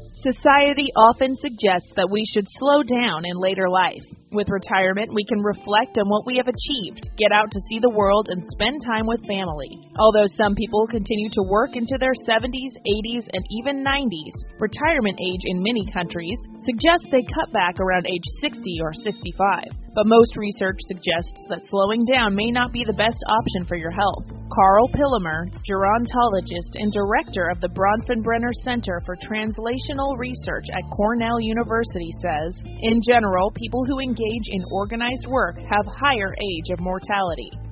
Society often suggests that we should slow down in later life. With retirement, we can reflect on what we have achieved, get out to see the world, and spend time with family. Although some people continue to work into their 70s, 80s, and even 90s, retirement age in many countries suggests they cut back around age 60 or 65. But most research suggests that slowing down may not be the best option for your health. Carl Pillemer, gerontologist and director of the Bronfenbrenner Center for Translational Research at Cornell University, says, in general, people who engage in organized work have higher age of mortality.